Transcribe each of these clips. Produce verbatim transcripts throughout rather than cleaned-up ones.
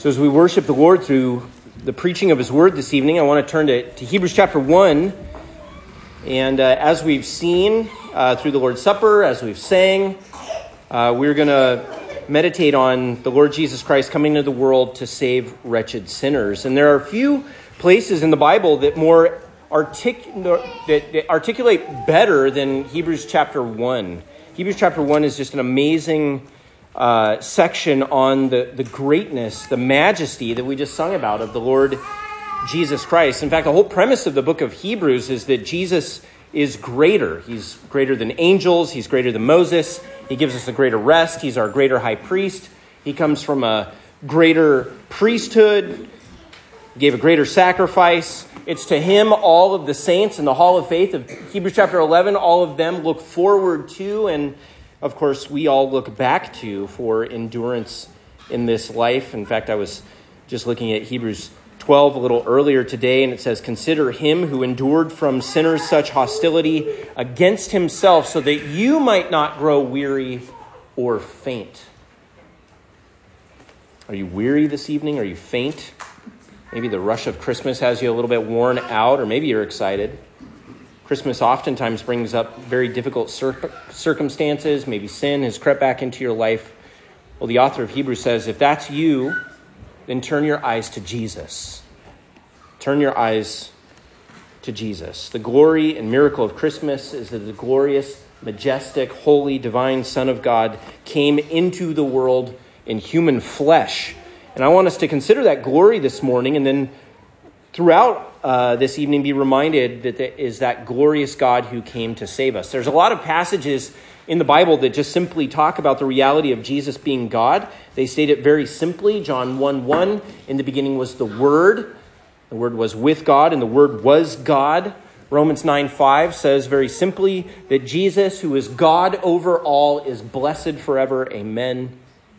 So as we worship the Lord through the preaching of his word this evening, I want to turn to, to Hebrews chapter one. And uh, as we've seen uh, through the Lord's Supper, as we've sang, uh, we're going to meditate on the Lord Jesus Christ coming into the world to save wretched sinners. And there are a few places in the Bible that more artic- that, that articulate better than Hebrews chapter one. Hebrews chapter one is just an amazing Uh, section on the, the greatness, the majesty that we just sung about of the Lord Jesus Christ. In fact, the whole premise of the book of Hebrews is that Jesus is greater. He's greater than angels. He's greater than Moses. He gives us a greater rest. He's our greater high priest. He comes from a greater priesthood. He gave a greater sacrifice. It's to him all of the saints in the hall of faith of Hebrews chapter eleven, all of them look forward to, and of course, we all look back to for endurance in this life. In fact, I was just looking at Hebrews twelve a little earlier today, and it says, "Consider him who endured from sinners such hostility against himself, so that you might not grow weary or faint." Are you weary this evening? Are you faint? Maybe the rush of Christmas has you a little bit worn out, or maybe you're excited. Christmas oftentimes brings up very difficult cir- circumstances. Maybe sin has crept back into your life. Well, the author of Hebrews says, if that's you, then turn your eyes to Jesus. Turn your eyes to Jesus. The glory and miracle of Christmas is that the glorious, majestic, holy, divine Son of God came into the world in human flesh. And I want us to consider that glory this morning, and then throughout uh, this evening be reminded that there is that glorious God who came to save us. There's a lot of passages in the Bible that just simply talk about the reality of Jesus being God. They state it very simply. John one one, in the beginning was the Word. The Word was with God, and the Word was God. Romans nine five says very simply that Jesus, who is God over all, is blessed forever. Amen.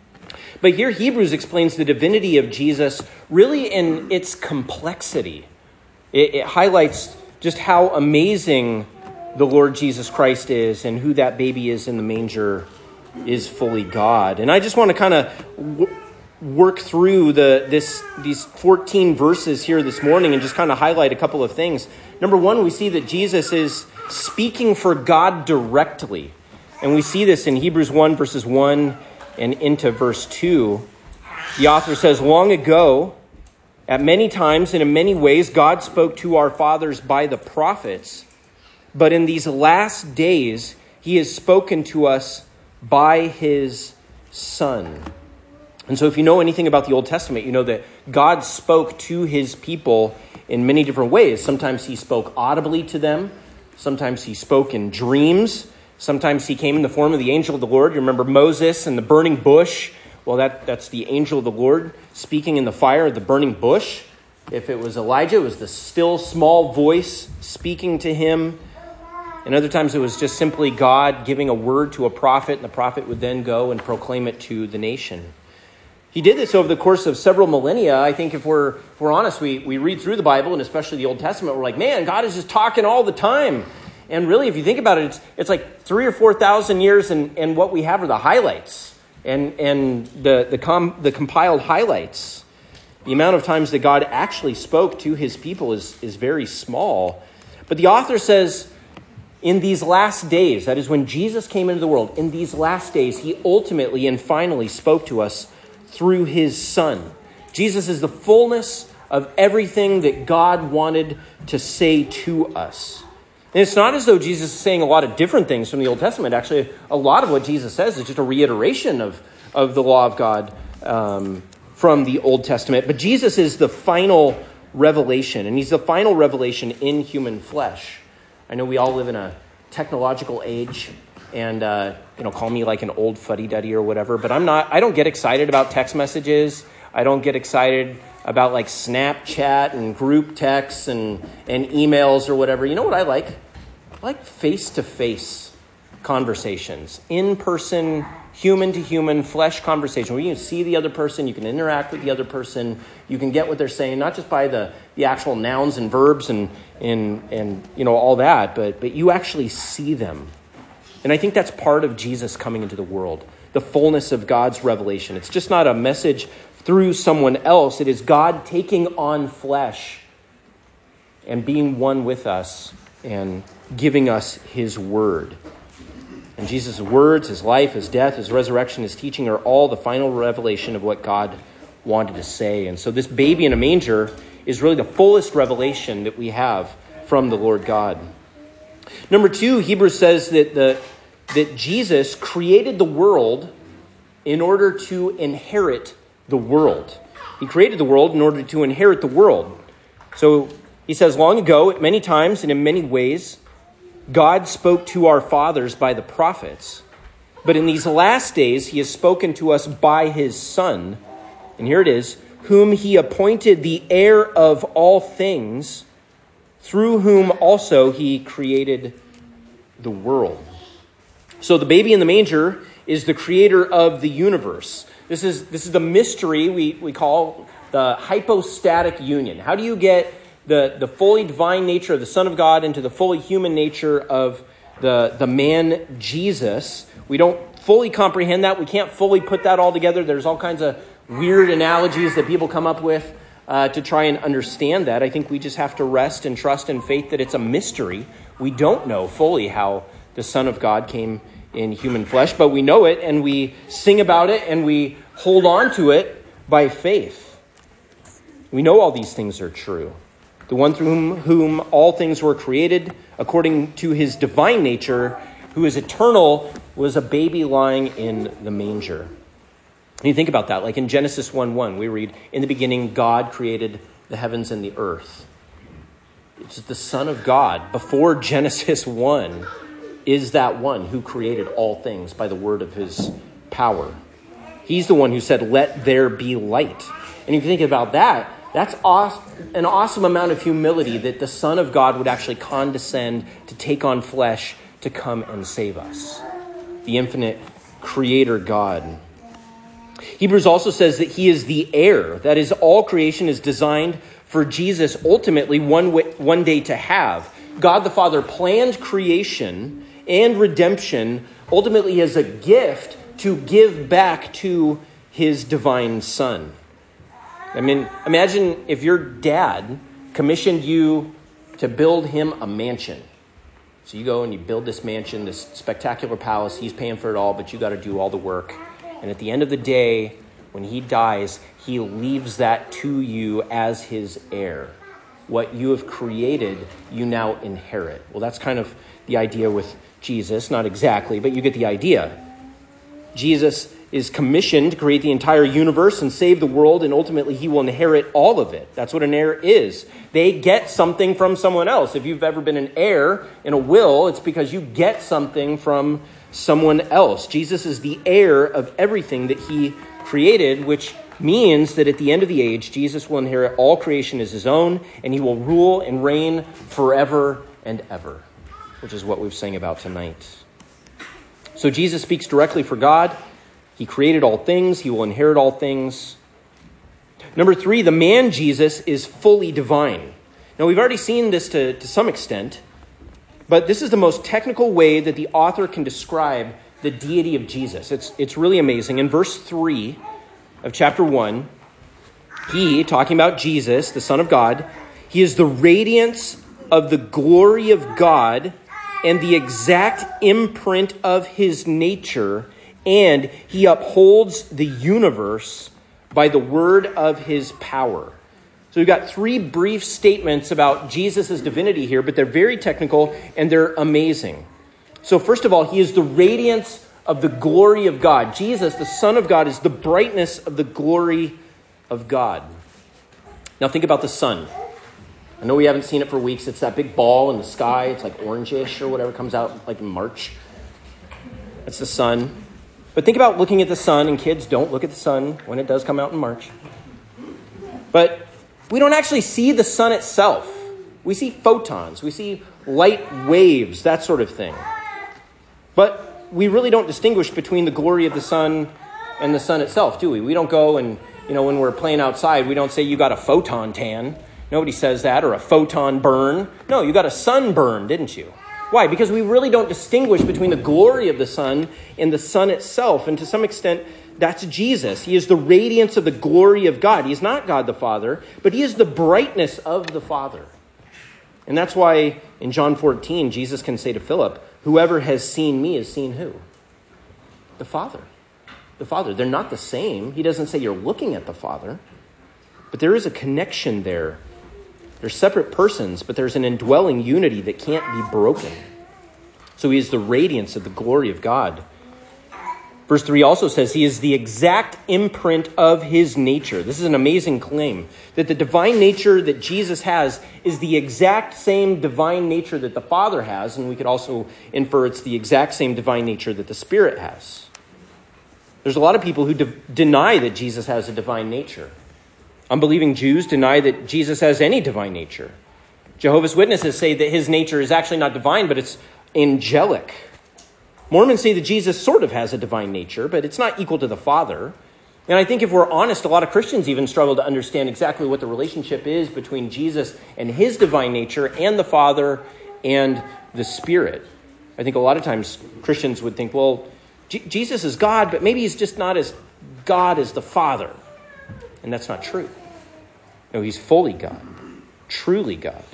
But here Hebrews explains the divinity of Jesus really in its complexity. It, it highlights just how amazing the Lord Jesus Christ is, and who that baby is in the manger is fully God. And I just want to kind of w- work through the this these fourteen verses here this morning and just kind of highlight a couple of things. Number one, we see that Jesus is speaking for God directly. And we see this in Hebrews one, verses one and into verse two. The author says, "Long ago, at many times and in many ways, God spoke to our fathers by the prophets. But in these last days, he has spoken to us by his Son." And so if you know anything about the Old Testament, you know that God spoke to his people in many different ways. Sometimes he spoke audibly to them. Sometimes he spoke in dreams. Sometimes he came in the form of the angel of the Lord. You remember Moses and the burning bush? Well, that, that's the angel of the Lord speaking in the fire of the burning bush. If it was Elijah, it was the still small voice speaking to him. And other times it was just simply God giving a word to a prophet, and the prophet would then go and proclaim it to the nation. He did this over the course of several millennia. I think if we're, if we're honest, we, we read through the Bible, and especially the Old Testament, we're like, man, God is just talking all the time. And really, if you think about it, it's, it's like three or four thousand years, and, and what we have are the highlights and and the the, com, the compiled highlights. The amount of times that God actually spoke to his people is, is very small. But the author says, in these last days, that is when Jesus came into the world, in these last days, he ultimately and finally spoke to us through his Son. Jesus is the fullness of everything that God wanted to say to us. And it's not as though Jesus is saying a lot of different things from the Old Testament. Actually, a lot of what Jesus says is just a reiteration of, of the law of God um, from the Old Testament. But Jesus is the final revelation, and he's the final revelation in human flesh. I know we all live in a technological age, and uh, you know, call me like an old fuddy-duddy or whatever, but I'm not. I don't get excited about text messages. I don't get excited about like Snapchat and group texts and, and emails or whatever. You know what I like? I like face-to-face conversations, in-person, human-to-human, flesh conversation, where you can see the other person, you can interact with the other person, you can get what they're saying, not just by the, the actual nouns and verbs and, and, and you know all that, but, but you actually see them. And I think that's part of Jesus coming into the world, the fullness of God's revelation. It's just not a message through someone else. It is God taking on flesh and being one with us and giving us his word. And Jesus' words, his life, his death, his resurrection, his teaching are all the final revelation of what God wanted to say. And so this baby in a manger is really the fullest revelation that we have from the Lord God. Number two, Hebrews says that the that Jesus created the world in order to inherit the world. He created the world in order to inherit the world. So he says, long ago, many times and in many ways, God spoke to our fathers by the prophets. But in these last days, he has spoken to us by his Son. And here it is, whom he appointed the heir of all things, through whom also he created the world. So the baby in the manger is the creator of the universe. This is this is the mystery we, we call the hypostatic union. How do you get the, the fully divine nature of the Son of God into the fully human nature of the, the man Jesus? We don't fully comprehend that. We can't fully put that all together. There's all kinds of weird analogies that people come up with uh, to try and understand that. I think we just have to rest and trust in faith that it's a mystery. We don't know fully how the Son of God came in human flesh, but we know it and we sing about it and we hold on to it by faith. We know all these things are true. The one through whom, whom all things were created, according to his divine nature, who is eternal, was a baby lying in the manger. And you think about that, like in Genesis one one, we read, in the beginning, God created the heavens and the earth. It's the Son of God, before Genesis one, is that one who created all things by the word of his power. He's the one who said, let there be light. And if you think about that, that's an awesome amount of humility that the Son of God would actually condescend to take on flesh to come and save us. The infinite creator God. Hebrews also says that he is the heir. That is, all creation is designed for Jesus ultimately one, way, one day to have. God the Father planned creation and redemption ultimately as a gift to give back to his divine Son. I mean, imagine if your dad commissioned you to build him a mansion. So you go and you build this mansion, this spectacular palace. He's paying for it all, but you got to do all the work. And at the end of the day, when he dies, he leaves that to you as his heir. What you have created, you now inherit. Well, that's kind of the idea with Jesus. Not exactly, but you get the idea. Jesus is commissioned to create the entire universe and save the world, and ultimately he will inherit all of it. That's what an heir is. They get something from someone else. If you've ever been an heir in a will, it's because you get something from someone else. Jesus is the heir of everything that he created, which means that at the end of the age, Jesus will inherit all creation as his own, and he will rule and reign forever and ever, which is what we've sang about tonight. So Jesus speaks directly for God. He created all things. He will inherit all things. Number three, the man Jesus is fully divine. Now, we've already seen this to, to some extent, but this is the most technical way that the author can describe the deity of Jesus. It's, it's really amazing. In verse three of chapter one, he, talking about Jesus, the Son of God, he is the radiance of the glory of God and the exact imprint of his nature, and he upholds the universe by the word of his power. So we've got three brief statements about Jesus' divinity here, but they're very technical and they're amazing. So first of all, he is the radiance of the glory of God. Jesus, the Son of God, is the brightness of the glory of God. Now think about the sun. I know we haven't seen it for weeks. It's that big ball in the sky. It's like orangish or whatever, comes out like in March. That's the sun. But think about looking at the sun, and kids, don't look at the sun when it does come out in March. But we don't actually see the sun itself. We see photons. We see light waves, that sort of thing. But we really don't distinguish between the glory of the sun and the sun itself, do we? We don't go and, you know, when we're playing outside, we don't say you got a photon tan. Nobody says that, or a photon burn. No, you got a sunburn, didn't you? Why? Because we really don't distinguish between the glory of the sun and the sun itself. And to some extent, That's Jesus. He is the radiance of the glory of God. He is not God the Father, but he is the brightness of the Father. And that's why in John fourteen, Jesus can say to Philip, whoever has seen me has seen who? The Father. The Father. They're not the same. He doesn't say you're looking at the Father, but there is a connection there. They're separate persons, but there's an indwelling unity that can't be broken. So he is the radiance of the glory of God. Verse three also says he is the exact imprint of his nature. This is an amazing claim, that the divine nature that Jesus has is the exact same divine nature that the Father has, and we could also infer it's the exact same divine nature that the Spirit has. There's a lot of people who de- deny that Jesus has a divine nature. Unbelieving Jews deny that Jesus has any divine nature. Jehovah's Witnesses say that his nature is actually not divine, but it's angelic. Mormons say that Jesus sort of has a divine nature, but it's not equal to the Father. And I think if we're honest, a lot of Christians even struggle to understand exactly what the relationship is between Jesus and his divine nature and the Father and the Spirit. I think a lot of times Christians would think, well, J- Jesus is God, but maybe he's just not as God as the Father. And that's not true. No, he's fully God, truly God.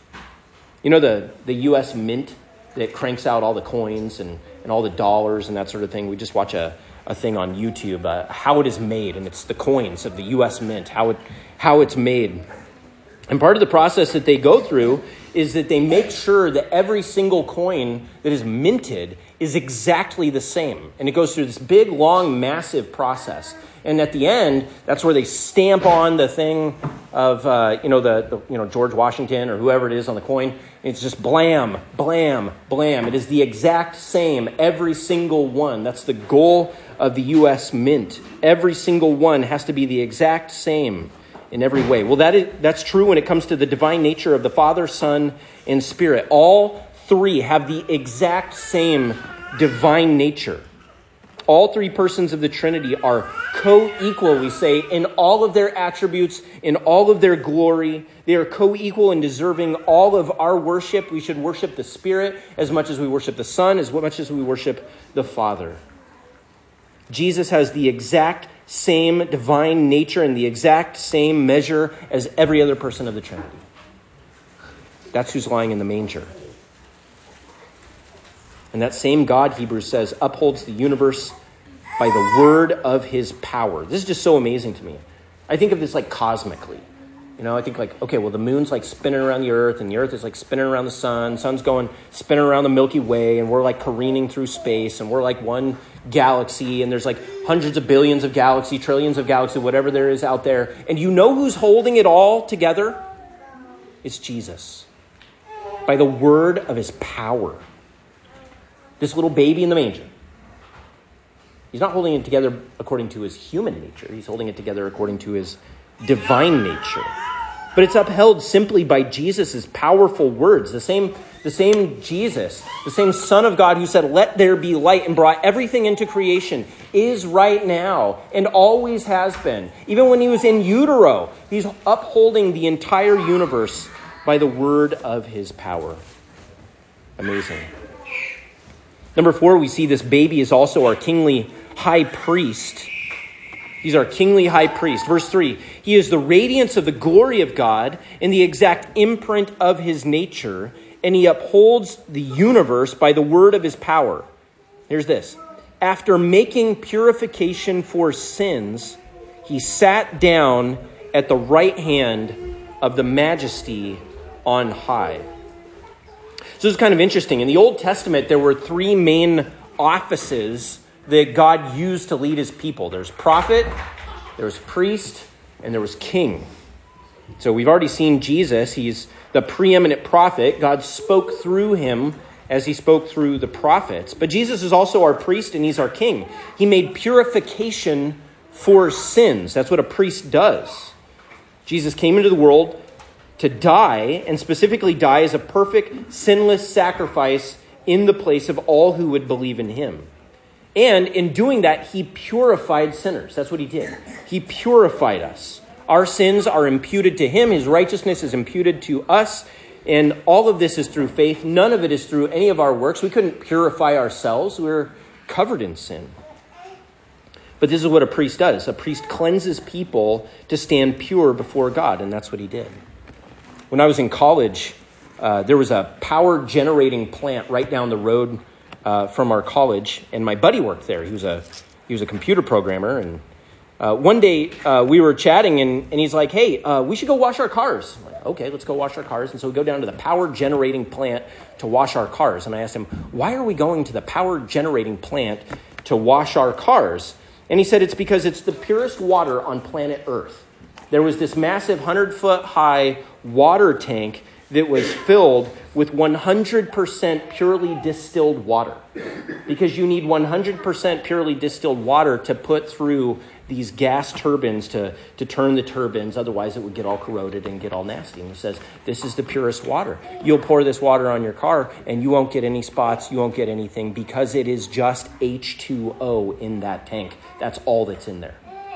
You know the, the U S Mint that cranks out all the coins and, and all the dollars and that sort of thing? We just watch a, a thing on YouTube, uh, how it is made, and it's the coins of the U S Mint, how it how it's made. And part of the process that they go through is that they make sure that every single coin that is minted is exactly the same. And it goes through this big, long, massive process. And at the end, that's where they stamp on the thing of, uh, you know, the, the you know George Washington or whoever it is on the coin. And it's just blam, blam, blam. It is the exact same, every single one. That's the goal of the U S Mint. Every single one has to be the exact same in every way. Well, that is, that's true when it comes to the divine nature of the Father, Son, and Spirit. All three have the exact same divine nature. All three persons of the Trinity are co-equal, we say, in all of their attributes, in all of their glory. They are co-equal in deserving all of our worship. We should worship the Spirit as much as we worship the Son, as much as we worship the Father. Jesus has the exact same divine nature and the exact same measure as every other person of the Trinity. That's who's lying in the manger. And that same God, Hebrews says, upholds the universe by the word of his power. This is just so amazing to me. I think of this like cosmically. You know, I think like, okay, well, the moon's like spinning around the earth, and the earth is like spinning around the sun. Sun's going spinning around the Milky Way, and we're like careening through space, and we're like one galaxy, and there's like hundreds of billions of galaxies, trillions of galaxies, whatever there is out there. And you know who's holding it all together? It's Jesus. By the word of his power. This little baby in the manger. He's not holding it together according to his human nature. He's holding it together according to his divine nature. But it's upheld simply by Jesus' powerful words. The same, the same Jesus, the same Son of God who said, let there be light, and brought everything into creation, is right now and always has been. Even when he was in utero, he's upholding the entire universe by the word of his power. Amazing. Number four, we see this baby is also our kingly high priest. He's our kingly high priest. Verse three, he is the radiance of the glory of God and the exact imprint of his nature, and he upholds the universe by the word of his power. Here's this. After making purification for sins, he sat down at the right hand of the majesty on high. So this is kind of interesting. In the Old Testament, there were three main offices that God used to lead his people. There's prophet, there was priest, and there was king. So we've already seen Jesus. He's the preeminent prophet. God spoke through him as he spoke through the prophets. But Jesus is also our priest, and he's our king. He made purification for sins. That's what a priest does. Jesus came into the world to die, and specifically die as a perfect, sinless sacrifice in the place of all who would believe in him. And in doing that, he purified sinners. That's what he did. He purified us. Our sins are imputed to him. His righteousness is imputed to us. And all of this is through faith. None of it is through any of our works. We couldn't purify ourselves. We were covered in sin. But this is what a priest does. A priest cleanses people to stand pure before God, and that's what he did. When I was in college, uh, there was a power generating plant right down the road uh, from our college, and my buddy worked there. He was a he was a computer programmer, and uh, one day uh, we were chatting, and, and he's like, "Hey, uh, we should go wash our cars." I'm like, okay, let's go wash our cars. And so we go down to the power generating plant to wash our cars. And I asked him, "Why are we going to the power generating plant to wash our cars?" And he said, "It's because it's the purest water on planet Earth." There was this massive hundred-foot-high water tank that was filled with one hundred percent purely distilled water. Because you need one hundred percent purely distilled water to put through these gas turbines to, to turn the turbines. Otherwise, it would get all corroded and get all nasty. And he says, this is the purest water. You'll pour this water on your car, and you won't get any spots. You won't get anything because it is just H two O in that tank. That's all that's in there.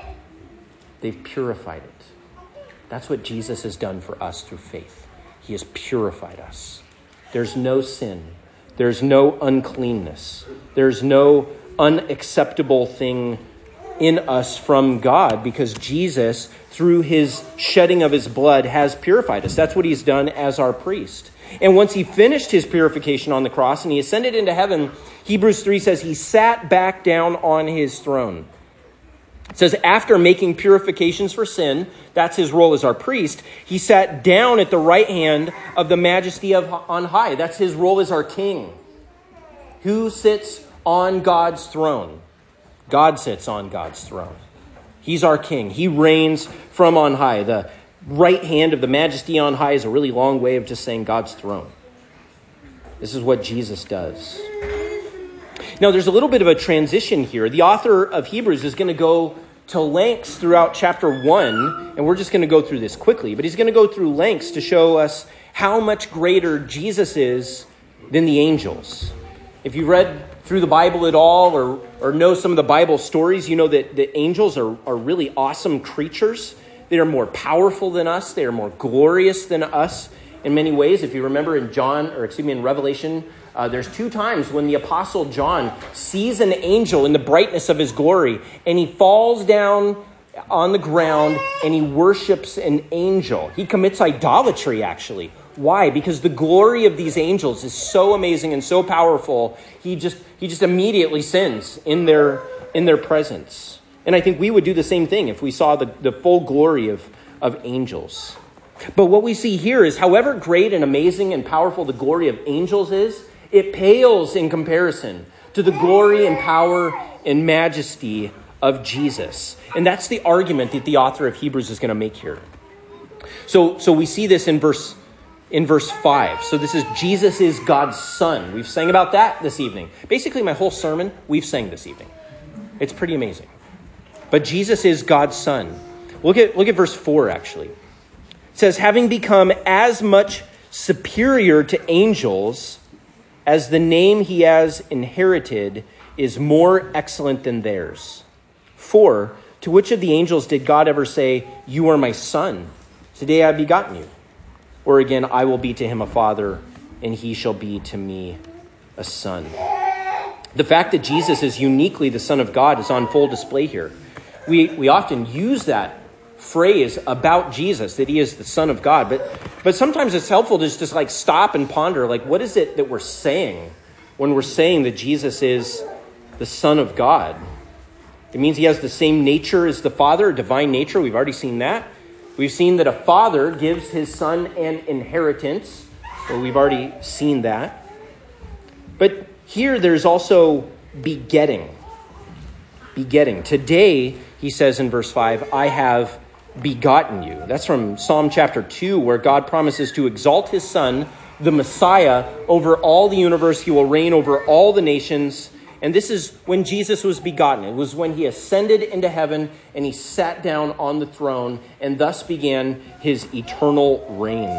They've purified it. That's what Jesus has done for us through faith. He has purified us. There's no sin. There's no uncleanness. There's no unacceptable thing in us from God because Jesus, through his shedding of his blood, has purified us. That's what he's done as our priest. And once he finished his purification on the cross and he ascended into heaven, Hebrews three says he sat back down on his throne. It says after making purifications for sin, that's his role as our priest, he sat down at the right hand of the majesty of on high. That's his role as our king. Who sits on God's throne? God sits on God's throne. He's our king. He reigns from on high. The right hand of the majesty on high is a really long way of just saying God's throne. This is what Jesus does. Now, there's a little bit of a transition here. The author of Hebrews is going to go to lengths throughout chapter one, and we're just going to go through this quickly, but he's going to go through lengths to show us how much greater Jesus is than the angels. If you've read through the Bible at all or, or know some of the Bible stories, you know that the angels are, are really awesome creatures. They are more powerful than us. They are more glorious than us in many ways. If you remember in John, or excuse me, in Revelation, Uh, there's two times when the Apostle John sees an angel in the brightness of his glory, and he falls down on the ground and he worships an angel. He commits idolatry, actually. Why? Because the glory of these angels is so amazing and so powerful, he just he just immediately sins in their in their presence. And I think we would do the same thing if we saw the, the full glory of, of angels. But what we see here is however great and amazing and powerful the glory of angels is, it pales in comparison to the glory and power and majesty of Jesus. And that's the argument that the author of Hebrews is going to make here. So, so we see this in verse in verse five. So this is Jesus is God's son. We've sang about that this evening. Basically, my whole sermon, we've sang this evening. It's pretty amazing. But Jesus is God's son. Look at, look at verse four, actually. It says, having become as much superior to angels as the name he has inherited is more excellent than theirs. For, to which of the angels did God ever say, you are my son, today I have begotten you? Or again, I will be to him a father, and he shall be to me a son. The fact that Jesus is uniquely the Son of God is on full display here. We, we often use that phrase about Jesus, that he is the Son of God. But but sometimes it's helpful to just, just like stop and ponder, like, what is it that we're saying when we're saying that Jesus is the Son of God? It means he has the same nature as the Father, a divine nature. We've already seen that. We've seen that a father gives his son an inheritance. Well, we've already seen that. But here there's also begetting. Begetting. Today, he says in verse five, I have begotten you. That's from Psalm chapter two, where God promises to exalt his son, the Messiah, over all the universe. He will reign over all the nations. And this is when Jesus was begotten. It was when he ascended into heaven and he sat down on the throne and thus began his eternal reign.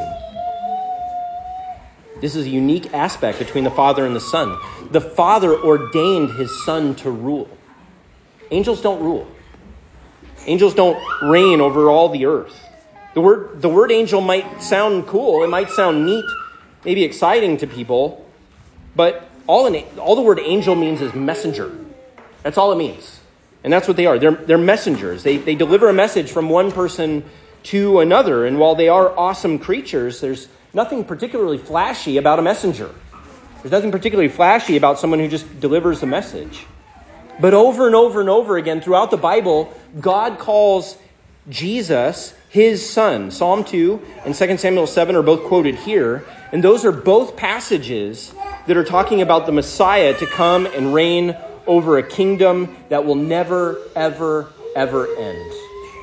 This is a unique aspect between the Father and the Son. The Father ordained his Son to rule. Angels don't rule. Angels don't reign over all the earth. The word, the word angel might sound cool. It might sound neat, maybe exciting to people. But all, an, all the word angel means is messenger. That's all it means. And that's what they are. They're, they're messengers. They, they deliver a message from one person to another. And while they are awesome creatures, there's nothing particularly flashy about a messenger. There's nothing particularly flashy about someone who just delivers a message. But over and over and over again throughout the Bible, God calls Jesus his son. Psalm two and Second Samuel seven are both quoted here. And those are both passages that are talking about the Messiah to come and reign over a kingdom that will never, ever, ever end.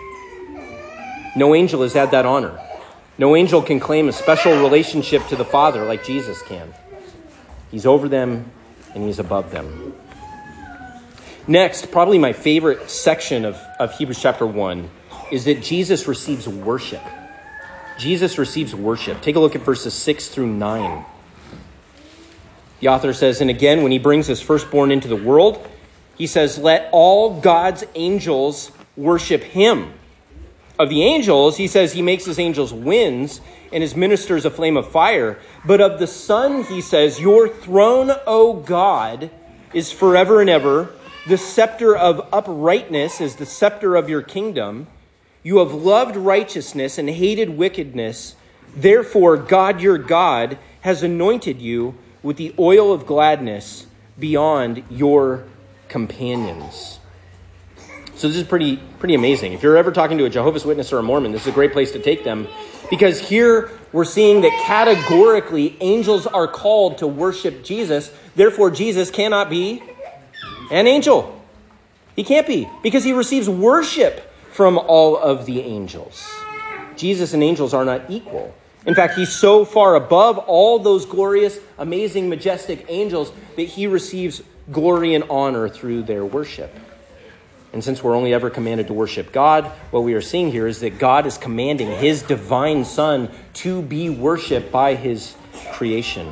No angel has had that honor. No angel can claim a special relationship to the Father like Jesus can. He's over them and he's above them. Next, probably my favorite section of, of Hebrews chapter one is that Jesus receives worship. Jesus receives worship. Take a look at verses six through nine. The author says, and again, when he brings his firstborn into the world, he says, let all God's angels worship him. Of the angels, he says he makes his angels winds and his ministers a flame of fire. But of the Son, he says, your throne, O God, is forever and ever. The scepter of uprightness is the scepter of your kingdom. You have loved righteousness and hated wickedness. Therefore, God your God has anointed you with the oil of gladness beyond your companions. So this is pretty pretty amazing. If you're ever talking to a Jehovah's Witness or a Mormon, this is a great place to take them. Because here we're seeing that categorically angels are called to worship Jesus. Therefore, Jesus cannot be an angel. He can't be, because he receives worship from all of the angels. Jesus and angels are not equal. In fact, he's so far above all those glorious, amazing, majestic angels that he receives glory and honor through their worship. And since we're only ever commanded to worship God, what we are seeing here is that God is commanding his divine Son to be worshipped by his creation.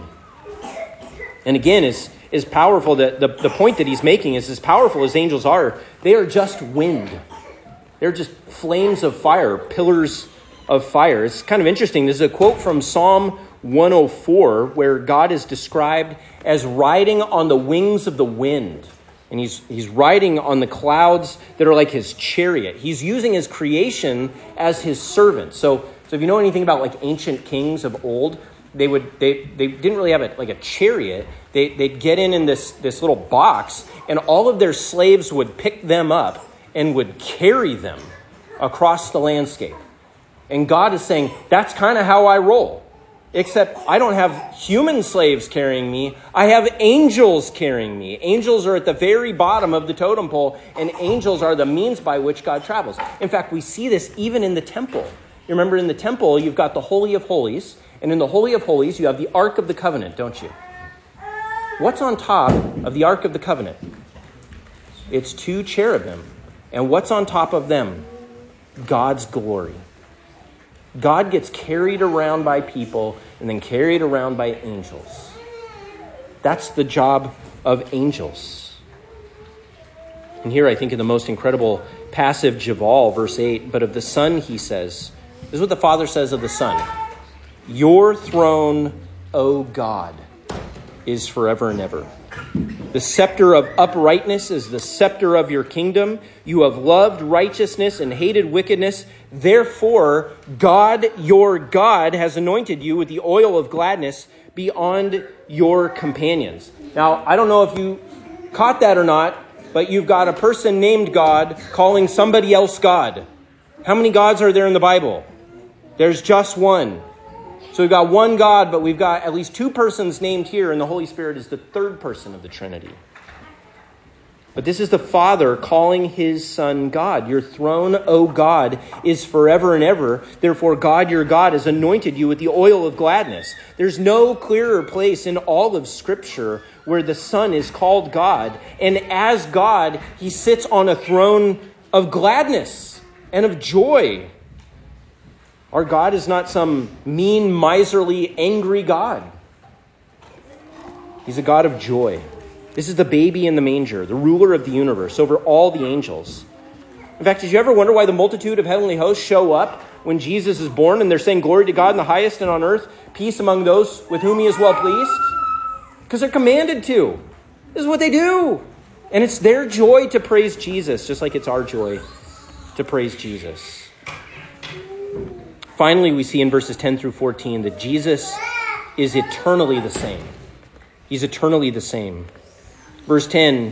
And again, it's, it's powerful that the, the point that he's making is as powerful as angels are, they are just wind. They're just flames of fire, pillars of fire. It's kind of interesting. This is a quote from Psalm one oh four where God is described as riding on the wings of the wind. And he's he's riding on the clouds that are like his chariot. He's using his creation as his servant. So, so if you know anything about like ancient kings of old, they would they, they didn't really have a, like a chariot. They they'd get in in this this little box, and all of their slaves would pick them up and would carry them across the landscape. And God is saying, that's kind of how I roll. Except I don't have human slaves carrying me. I have angels carrying me. Angels are at the very bottom of the totem pole, and angels are the means by which God travels. In fact, we see this even in the temple. You remember in the temple, you've got the Holy of Holies, and in the Holy of Holies, you have the Ark of the Covenant, don't you? What's on top of the Ark of the Covenant? It's two cherubim. And what's on top of them? God's glory. God gets carried around by people and then carried around by angels. That's the job of angels. And here I think in the most incredible passage of all, verse eight, but of the Son, he says, this is what the Father says of the Son. Your throne, O God, is forever and ever. The scepter of uprightness is the scepter of your kingdom. You have loved righteousness and hated wickedness. Therefore, God, your God, has anointed you with the oil of gladness beyond your companions. Now, I don't know if you caught that or not, but you've got a person named God calling somebody else God. How many gods are there in the Bible? There's just one. So we've got one God, but we've got at least two persons named here, and the Holy Spirit is the third person of the Trinity. But this is the Father calling his Son God. Your throne, O God, is forever and ever. Therefore, God, your God, has anointed you with the oil of gladness. There's no clearer place in all of Scripture where the Son is called God. And as God, he sits on a throne of gladness and of joy. Our God is not some mean, miserly, angry God. He's a God of joy. This is the baby in the manger, the ruler of the universe over all the angels. In fact, did you ever wonder why the multitude of heavenly hosts show up when Jesus is born and they're saying glory to God in the highest and on earth, peace among those with whom he is well pleased? Because they're commanded to. This is what they do. And it's their joy to praise Jesus, just like it's our joy to praise Jesus. Finally, we see in verses ten through fourteen that Jesus is eternally the same. He's eternally the same. Verse ten,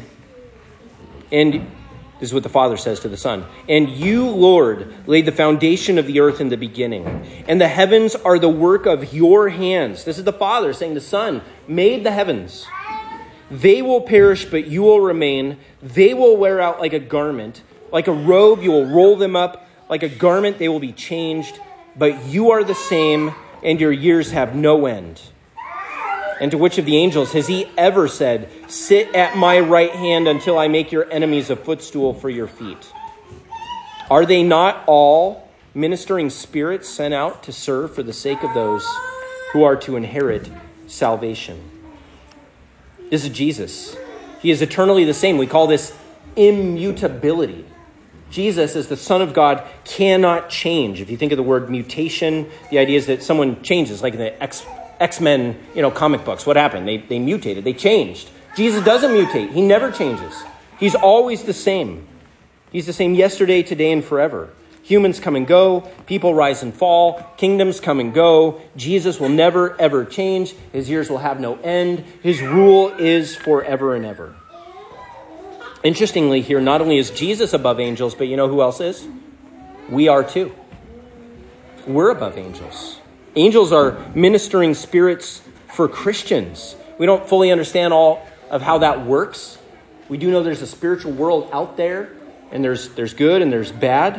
and this is what the Father says to the Son. And you, Lord, laid the foundation of the earth in the beginning, and the heavens are the work of your hands. This is the Father saying the Son made the heavens. They will perish, but you will remain. They will wear out like a garment. Like a robe, you will roll them up. Like a garment, they will be changed. But you are the same, and your years have no end. And to which of the angels has he ever said, sit at my right hand until I make your enemies a footstool for your feet? Are they not all ministering spirits sent out to serve for the sake of those who are to inherit salvation? This is Jesus. He is eternally the same. We call this immutability. Jesus, as the Son of God, cannot change. If you think of the word mutation, the idea is that someone changes, like in the X, X-Men, you know, comic books. What happened? They, they mutated. They changed. Jesus doesn't mutate. He never changes. He's always the same. He's the same yesterday, today, and forever. Humans come and go. People rise and fall. Kingdoms come and go. Jesus will never, ever change. His years will have no end. His rule is forever and ever. Interestingly here, not only is Jesus above angels, but you know who else is? We are too. We're above angels. Angels are ministering spirits for Christians. We don't fully understand all of how that works. We do know there's a spiritual world out there, and there's there's good and there's bad.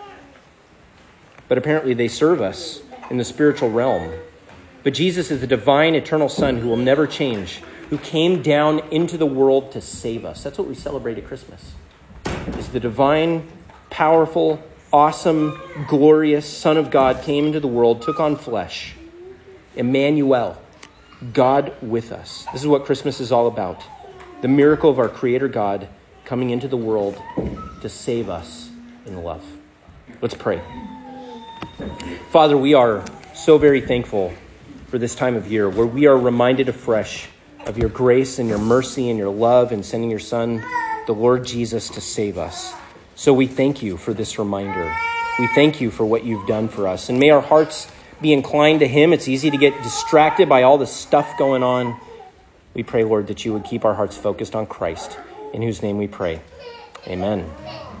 But apparently they serve us in the spiritual realm. But Jesus is the divine, eternal Son who will never change, who came down into the world to save us. That's what we celebrate at Christmas. Is the divine, powerful, awesome, glorious Son of God came into the world, took on flesh. Emmanuel, God with us. This is what Christmas is all about. The miracle of our Creator God coming into the world to save us in love. Let's pray. Father, we are so very thankful for this time of year where we are reminded afresh of your grace and your mercy and your love in sending your Son, the Lord Jesus, to save us. So we thank you for this reminder. We thank you for what you've done for us. And may our hearts be inclined to him. It's easy to get distracted by all the stuff going on. We pray, Lord, that you would keep our hearts focused on Christ, in whose name we pray. Amen.